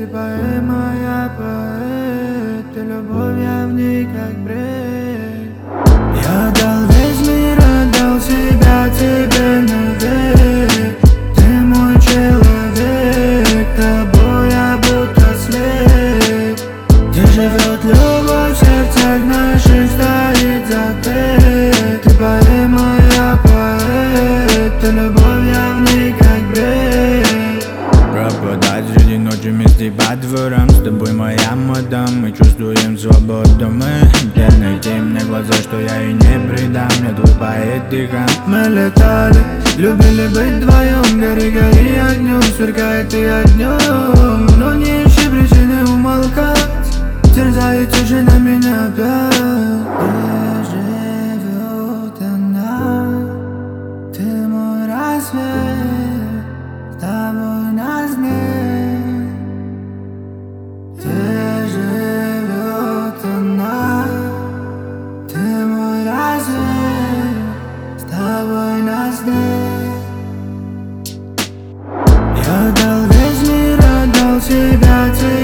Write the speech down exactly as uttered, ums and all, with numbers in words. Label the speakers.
Speaker 1: поэма, я поэт, ты любовь, я в ней как бред. Я дал весь мир, отдал себя тебе навек. Ты мой человек, тобой я будто след. Где живет любовь, в сердцах наших стоит запрет. Ты поэма, я поэт, ты любовь, я в ней как бред.
Speaker 2: Пропадать среди ночи вместе по дворам. С тобой моя мадам, мы чувствуем свободу. Мы бедные темные глаза, что я и не предам. Я твой поэт тихо.
Speaker 1: Мы летали, любили быть вдвоем. Гори, гори огнем, сверкает и огнем. Но не ищи причины умолкать, терзает тишина меня опять. Где живет она? Ты мой рассвет, с тобой нас нет. Где живет она? Ты мой рассвет, с тобой нас нет. Я дал весь мир, отдал себя тебе.